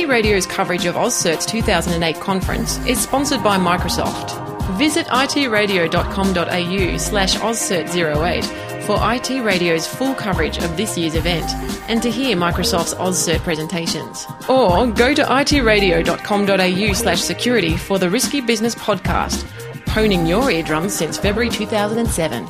Radio's coverage of AusCert's 2008 conference is sponsored by Microsoft. Visit itradio.com.au/AusCert08 for IT Radio's full coverage of this year's event and to hear Microsoft's AusCert presentations. Or go to itradio.com.au/security for the Risky Business podcast, honing your eardrums since February 2007.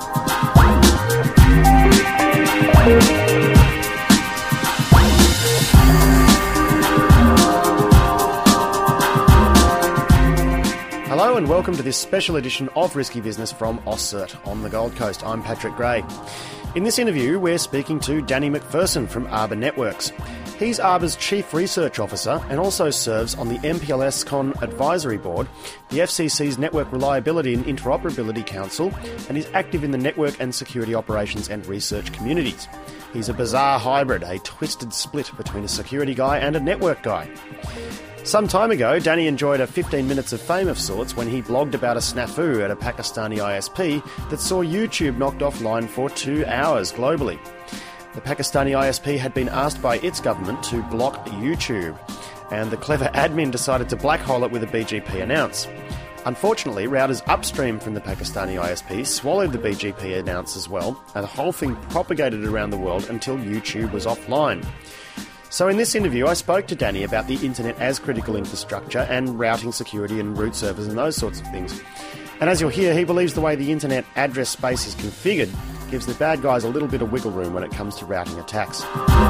Hello and welcome to this special edition of Risky Business from AusCert on the Gold Coast. I'm Patrick Gray. In this interview, we're speaking to Danny McPherson from Arbor Networks. He's Arbor's Chief Research Officer and also serves on the MPLS-CON Advisory Board, the FCC's Network Reliability and Interoperability Council, and is active in the network and security operations and research communities. He's a bizarre hybrid, a twisted split between a security guy and a network guy. Some time ago, Danny enjoyed a 15 minutes of fame of sorts when he blogged about a snafu at a Pakistani ISP that saw YouTube knocked offline for 2 hours globally. The Pakistani ISP had been asked by its government to block YouTube, and the clever admin decided to blackhole it with a BGP announce. Unfortunately, routers upstream from the Pakistani ISP swallowed the BGP announce as well, and the whole thing propagated around the world until YouTube was offline. So in this interview, I spoke to Danny about the internet as critical infrastructure and routing security and root servers and those sorts of things. And as you'll hear, he believes the way the internet address space is configured gives the bad guys a little bit of wiggle room when it comes to routing attacks.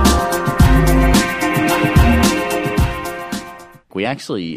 We actually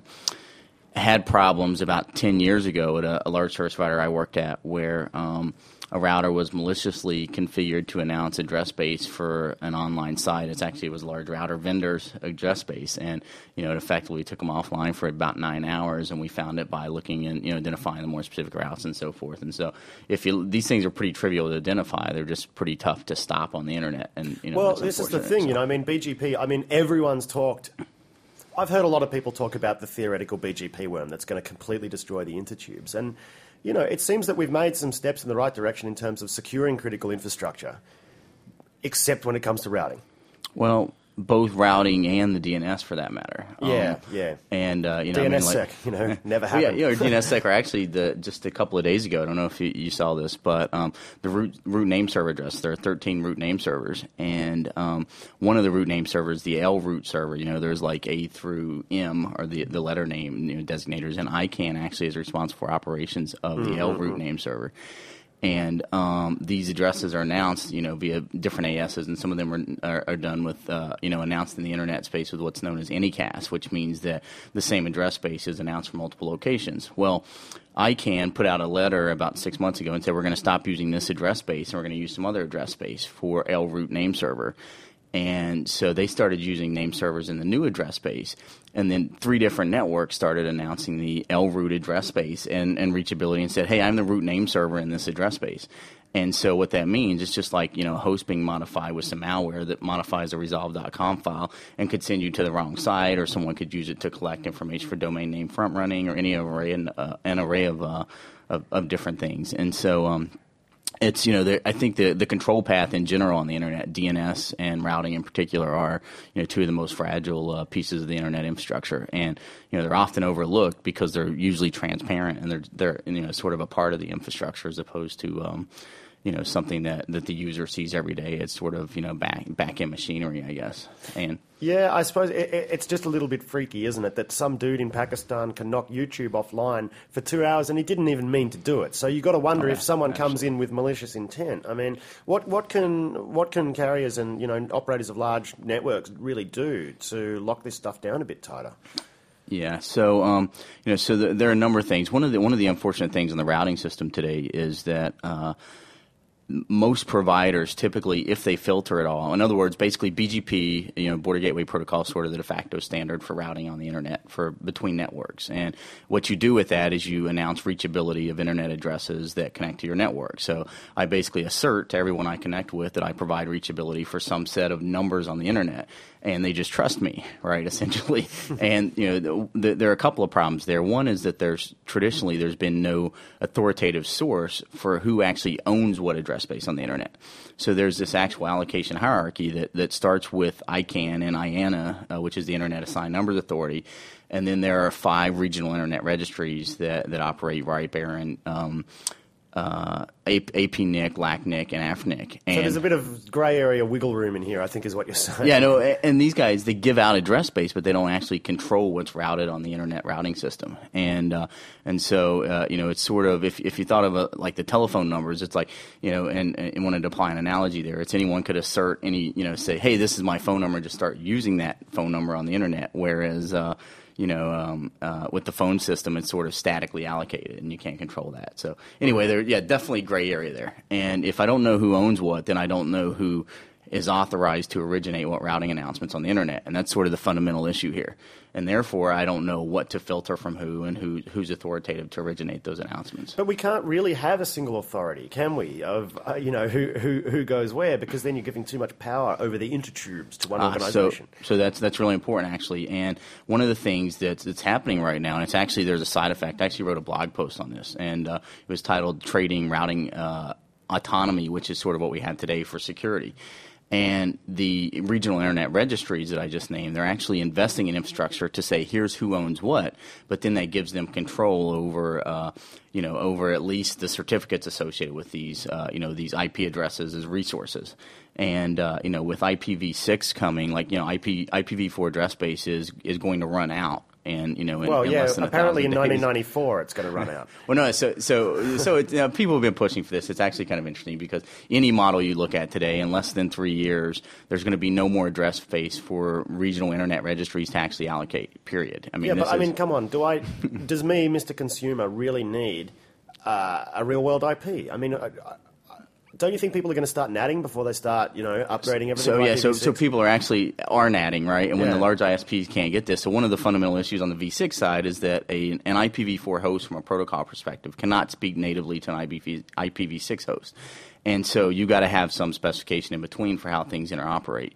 had problems about 10 years ago at a large service provider I worked at where a router was maliciously configured to announce address space for an online site. It was a large router vendor's address space, and it effectively took them offline for about 9 hours, and we found it by looking and identifying the more specific routes and so forth. And so these things are pretty trivial to identify. They're just pretty tough to stop on the internet. And well, this is the thing, BGP. Everyone's talked. I've heard a lot of people talk about the theoretical BGP worm that's going to completely destroy the intertubes. And, it seems that we've made some steps in the right direction in terms of securing critical infrastructure, except when it comes to routing. Well, both routing and the DNS for that matter. Yeah. And, DNSSEC, never happened. Or DNSSEC, or actually just a couple of days ago, I don't know if you saw this, but the root name server address, there are 13 root name servers, and one of the root name servers, the L root server, there's like A through M, or the letter name designators, and ICANN actually is responsible for operations of the L root name server. And these addresses are announced, via different ASs, and some of them are done with, announced in the internet space with what's known as anycast, which means that the same address space is announced from multiple locations. Well, ICANN put out a letter about 6 months ago and said we're going to stop using this address space and we're going to use some other address space for L root name server. And so they started using name servers in the new address space. And then 3 different networks started announcing the L root address space and reachability and said, hey, I'm the root name server in this address space. And so what that means, it's just like, a host being modified with some malware that modifies a resolve.com file and could send you to the wrong site, or someone could use it to collect information for domain name front running or any array, an array of different things. And so it's, I think the control path in general on the internet, DNS and routing in particular, are, 2 of the most fragile pieces of the internet infrastructure. And, they're often overlooked because they're usually transparent and they're sort of a part of the infrastructure as opposed to, something that the user sees every day. It's sort of, back-end machinery, I guess. And yeah, I suppose it's just a little bit freaky, isn't it, that some dude in Pakistan can knock YouTube offline for 2 hours and he didn't even mean to do it. So you've got to wonder if someone comes in with malicious intent. I mean, what can carriers and operators of large networks really do to lock this stuff down a bit tighter? Yeah, so there are a number of things. One of the unfortunate things in the routing system today is that most providers typically, if they filter at all, in other words, basically BGP, Border Gateway Protocol, is sort of the de facto standard for routing on the internet for between networks. And what you do with that is you announce reachability of internet addresses that connect to your network. So I basically assert to everyone I connect with that I provide reachability for some set of numbers on the internet. And they just trust me, right, essentially. And, there are a couple of problems there. One is that there's been no authoritative source for who actually owns what address address space on the internet. So there's this actual allocation hierarchy that starts with ICANN and IANA, which is the Internet Assigned Numbers Authority, and then there are 5 regional internet registries that operate right there in APNIC, LACNIC, and AFNIC. And so there's a bit of grey area wiggle room in here, I think is what you're saying. Yeah, no, and these guys, they give out address space, but they don't actually control what's routed on the internet routing system. And so, it's sort of, if you thought of like the telephone numbers, it's like, and wanted to apply an analogy there, it's anyone could assert say, hey, this is my phone number, and just start using that phone number on the internet, whereas with the phone system, it's sort of statically allocated, and you can't control that. So anyway, definitely gray area there. And if I don't know who owns what, then I don't know who is authorized to originate what routing announcements on the internet, and that's sort of the fundamental issue here. And therefore, I don't know what to filter from who and who's authoritative to originate those announcements. But we can't really have a single authority, can we? Of who goes where, because then you're giving too much power over the intertubes to one organization. So that's really important, actually. And one of the things that's happening right now, and it's actually there's a side effect. I actually wrote a blog post on this, and it was titled "Trading Routing Autonomy," which is sort of what we have today for security. And the regional internet registries that I just named, they're actually investing in infrastructure to say, here's who owns what, but then that gives them control over, over at least the certificates associated with these, these IP addresses as resources. And, with IPv6 coming, like, IPv4 address space is going to run out. And in less than apparently in 1994 it's going to run out. Well, no, so people have been pushing for this. It's actually kind of interesting because any model you look at today, in less than 3 years, there's going to be no more address space for regional internet registries to actually allocate. Period. Come on. Does me, Mr. Consumer, really need a real world IP? I mean. Don't you think people are going to start natting before they start, upgrading everything? So people are natting, right? And when the large ISPs can't get this, so one of the fundamental issues on the V6 side is that an IPv4 host from a protocol perspective cannot speak natively to an IPv6 host, and so you got to have some specification in between for how things interoperate.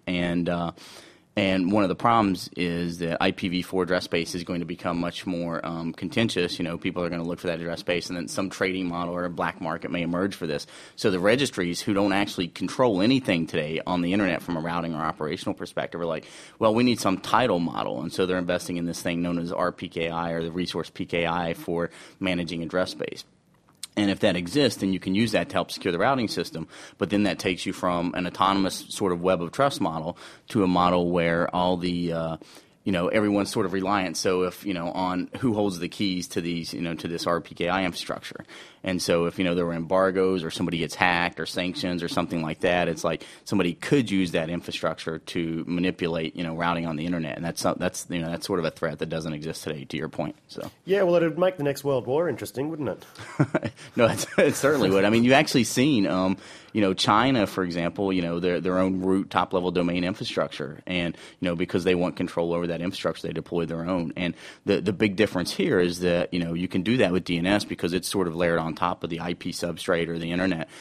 And one of the problems is that IPv4 address space is going to become much more contentious. People are going to look for that address space, and then some trading model or a black market may emerge for this. So the registries who don't actually control anything today on the internet from a routing or operational perspective are like, well, we need some title model. And so they're investing in this thing known as RPKI, or the resource PKI, for managing address space. And if that exists, then you can use that to help secure the routing system. But then that takes you from an autonomous sort of web of trust model to a model where all the everyone's sort of reliant. So if, on who holds the keys to these, to this RPKI infrastructure. And so if, there were embargoes or somebody gets hacked or sanctions or something like that, it's like somebody could use that infrastructure to manipulate, routing on the internet. And that's sort of a threat that doesn't exist today, to your point. So yeah, well, it would make the next World War interesting, wouldn't it? No, it certainly would. I mean, you've actually seen, China, for example, their own root top-level domain infrastructure. And, because they want control over that infrastructure, they deploy their own. And the big difference here is that, you can do that with DNS because it's sort of layered on top of the IP substrate or the internet,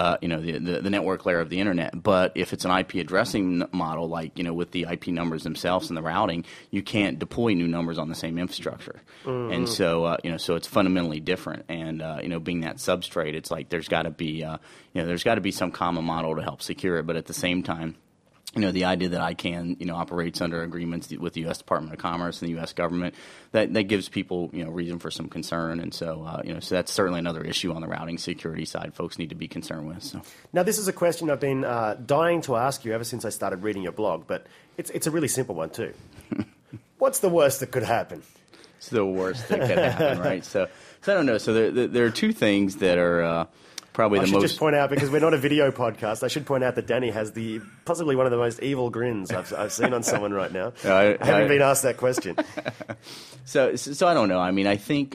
the network layer of the internet. But if it's an IP addressing model, like, with the IP numbers themselves and the routing, you can't deploy new numbers on the same infrastructure. Mm-hmm. And so, so it's fundamentally different. And, being that substrate, it's like there's got to be, some common model to help secure it. But at the same time, the idea that ICANN, operates under agreements with the U.S. Department of Commerce and the U.S. government, that gives people, reason for some concern. And so, so that's certainly another issue on the routing security side folks need to be concerned with. So. Now, this is a question I've been dying to ask you ever since I started reading your blog, but it's a really simple one too. What's the worst that could happen? It's the worst that could happen, right? So I don't know. So there are two things that are probably I should just point out, because we're not a video podcast, I should point out that Danny has possibly one of the most evil grins I've seen on someone right now. I haven't been asked that question. So I don't know. I mean, I think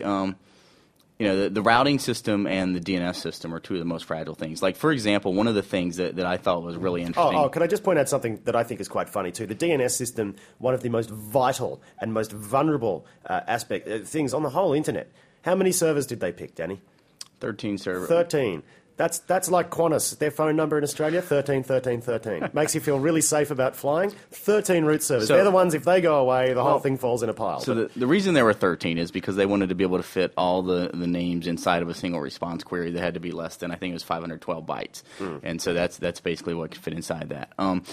the routing system and the DNS system are two of the most fragile things. Like, for example, one of the things that I thought was really interesting. Can I just point out something that I think is quite funny too? The DNS system, one of the most vital and most vulnerable things on the whole internet. How many servers did they pick, Danny? 13 servers. 13. That's like Qantas. Their phone number in Australia, 13 13 13. Makes you feel really safe about flying. 13 route servers. They're the ones, if they go away, the whole thing falls in a pile. So the reason there were 13 is because they wanted to be able to fit all the names inside of a single response query that had to be less than, I think it was 512 bytes. And so that's basically what could fit inside that.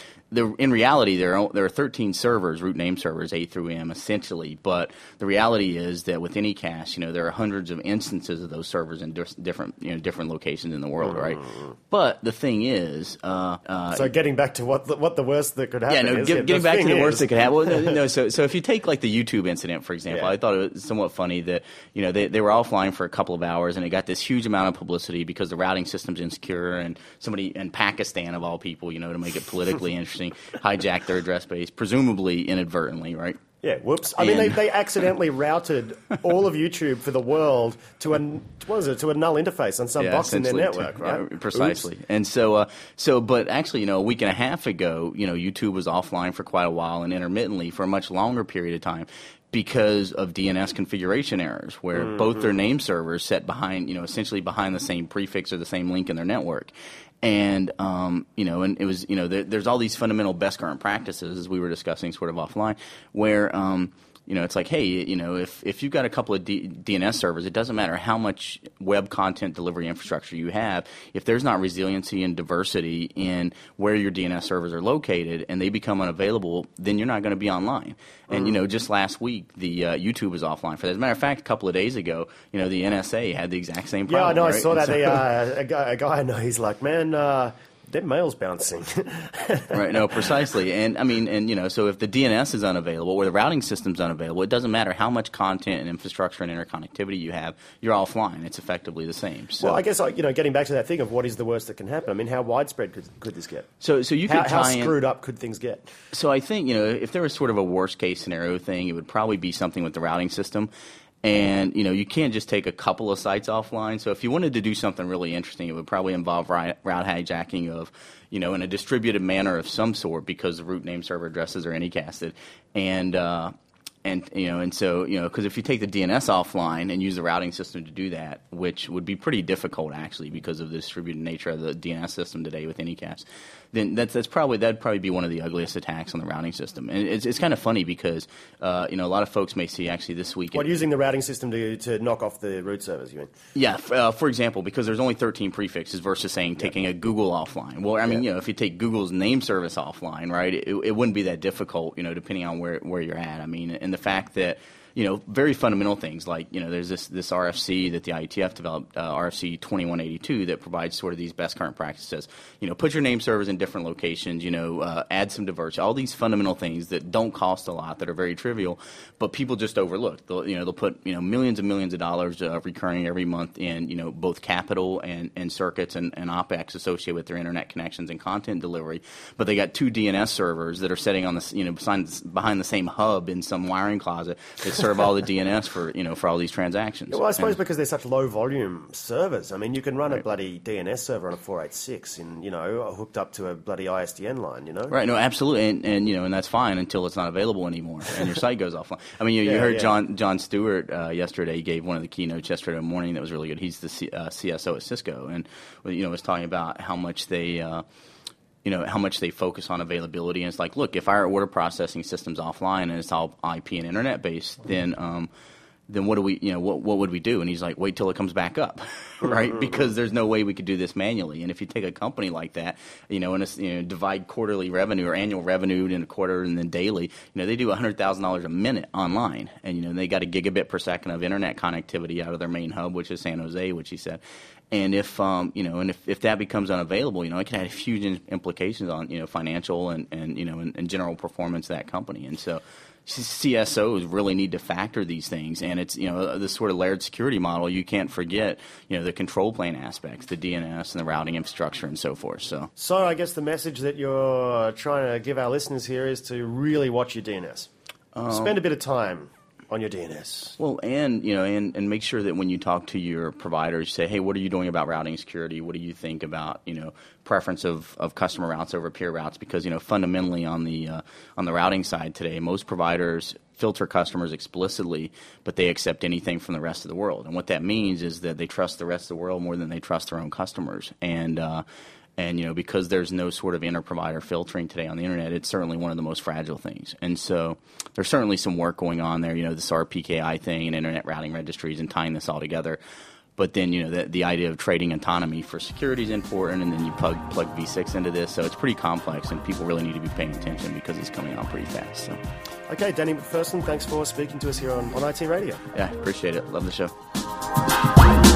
In reality, there are 13 servers, root name servers, A through M, essentially. But the reality is that with Anycast, there are hundreds of instances of those servers in different locations in the world, right? But the thing is, so getting back to what the worst that could happen is. Getting back to the worst that could happen. Well, so if you take like the YouTube incident, for example, I thought it was somewhat funny that they were offline for a couple of hours and it got this huge amount of publicity because the routing system's insecure and somebody in Pakistan of all people, to make it politically interesting, hijacked their address base, presumably inadvertently, right? Yeah, whoops. I mean, they accidentally routed all of YouTube for the world to a null interface on some box in their network, right? Precisely. Oops. And but actually, a week and a half ago, YouTube was offline for quite a while and intermittently for a much longer period of time because of DNS configuration errors, where both their name servers set behind, essentially behind the same prefix or the same link in their network. And, and it was, there's all these fundamental best current practices, as we were discussing sort of offline, where, it's like, hey, if you've got a couple of DNS servers, it doesn't matter how much web content delivery infrastructure you have. If there's not resiliency and diversity in where your DNS servers are located and they become unavailable, then you're not going to be online. And, just last week, the YouTube was offline for that. As a matter of fact, a couple of days ago, the NSA had the exact same problem. Yeah, I know. Right? I saw that. A guy I know, he's like, man, their mail's bouncing. Right, no, precisely. And I mean, so if the DNS is unavailable or the routing system's unavailable, it doesn't matter how much content and infrastructure and interconnectivity you have, you're offline. It's effectively the same. So, well, I guess, getting back to that thing of what is the worst that can happen, I mean, how widespread could this get? So you could how screwed up could things get? So I think, if there was sort of a worst case scenario thing, it would probably be something with the routing system. And, you can't just take a couple of sites offline. So if you wanted to do something really interesting, it would probably involve route hijacking of, in a distributed manner of some sort because the root name server addresses are anycasted. And so, because if you take the DNS offline and use the routing system to do that, which would be pretty difficult actually because of the distributed nature of the DNS system today with Anycast, then that'd probably be one of the ugliest attacks on the routing system. And it's kind of funny because a lot of folks may see actually this week. Using the routing system to knock off the root servers, you mean? Yeah, for example, because there's only 13 prefixes versus saying taking a Google offline. Well, I mean, if you take Google's name service offline, right, it wouldn't be that difficult, depending on where you're at. I mean, and the fact that very fundamental things like, there's this RFC that the IETF developed, RFC 2182, that provides sort of these best current practices. Put your name servers in different locations, add some diversity, all these fundamental things that don't cost a lot, that are very trivial, but people just overlook. They'll put, millions and millions of dollars recurring every month in, both capital and circuits and OpEx associated with their internet connections and content delivery, but they got two DNS servers that are sitting on the, behind the same hub in some wiring closet that serve all the DNS for all these transactions. Well, I suppose because they're such low volume servers. I mean, you can run a bloody DNS server on a 486 and hooked up to a bloody ISDN line. Right? No, absolutely, and that's fine until it's not available anymore and your site goes offline. I mean, you heard John Stewart yesterday. He gave one of the keynotes yesterday morning that was really good. He's the CSO at Cisco, and was talking about how much they. How much they focus on availability. And it's like, look, if our order processing system's offline and it's all IP and internet based, then what do we, what would we do? And he's like, wait till it comes back up, right? Because there's no way we could do this manually. And if you take a company like that, and divide quarterly revenue or annual revenue in a quarter and then daily, they do $100,000 a minute online, and they got a gigabit per second of internet connectivity out of their main hub, which is San Jose, which he said. And if if that becomes unavailable, it can have huge implications on financial and general performance of that company. And so CSOs really need to factor these things. And it's this sort of layered security model. You can't forget the control plane aspects, the DNS and the routing infrastructure and so forth. So I guess the message that you're trying to give our listeners here is to really watch your DNS. Spend a bit of time on your DNS. Well, and make sure that when you talk to your providers, you say, hey, what are you doing about routing security? What do you think about, preference of customer routes over peer routes? Because, fundamentally on the routing side today, most providers filter customers explicitly, but they accept anything from the rest of the world. And what that means is that they trust the rest of the world more than they trust their own customers. And because there's no sort of inter-provider filtering today on the internet, it's certainly one of the most fragile things. And so there's certainly some work going on there, this RPKI thing and internet routing registries and tying this all together. But then, the idea of trading autonomy for security is important, and then you plug V6 into this. So it's pretty complex, and people really need to be paying attention because it's coming out pretty fast. So. Okay, Danny McPherson, thanks for speaking to us here on IT Radio. Yeah, appreciate it. Love the show.